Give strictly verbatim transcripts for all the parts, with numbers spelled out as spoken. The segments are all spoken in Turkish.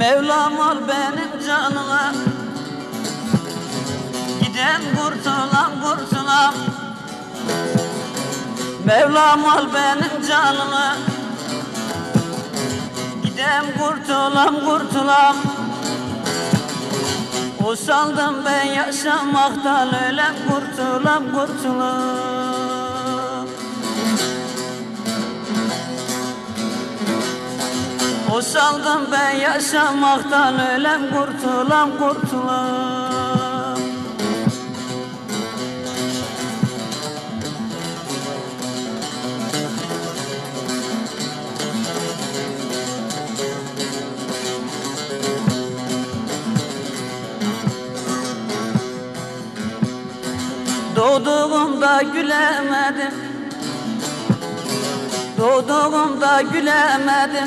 Mevlam al benim canımı, giden kurtulam kurtulam. Mevlam al benim canımı, giden kurtulam kurtulam. Usandım ben yaşamaktan, ölen kurtulam kurtulam. Usandım ben yaşamaktan, ölen kurtulam kurtulam. Doğduğumda gülemedim, doğduğumda gülemedim.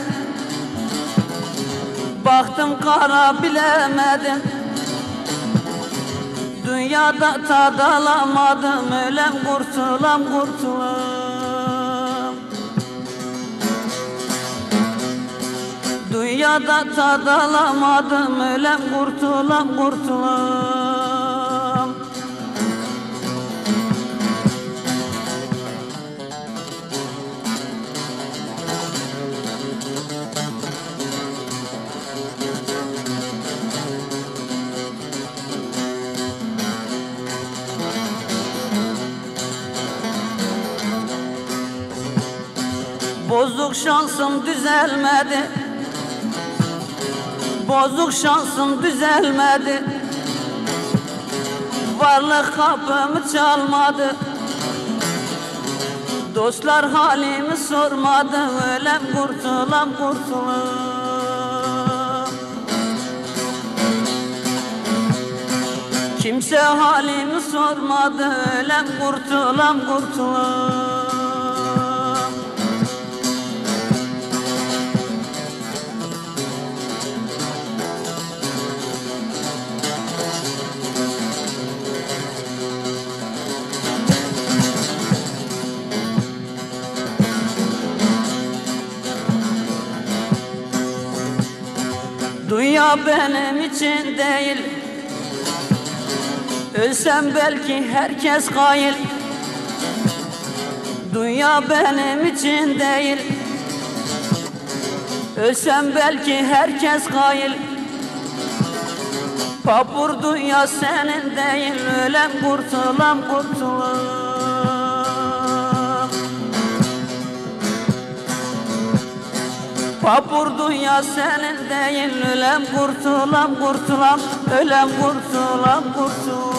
Baktım kara bilemedim, dünyada tad alamadım. Ölem kurtulam kurtulam. Dünyada tad alamadım. Ölem kurtulam kurtulam. Bozuk şansım düzelmedi, bozuk şansım düzelmedi. Varlık kapımı çalmadı, dostlar halimi sormadı. Ölem kurtulam kurtulam. Kimse halimi sormadı. Ölem kurtulam kurtulam. Dünya benim için değil, ölsem belki herkes kail. Dünya benim için değil, ölsem belki herkes kail. Papur dünya senin değil, ölem kurtulam kurtulam. Papur dünya senin değil, ölem kurtulam kurtulam. Ölem kurtulam kurtulam.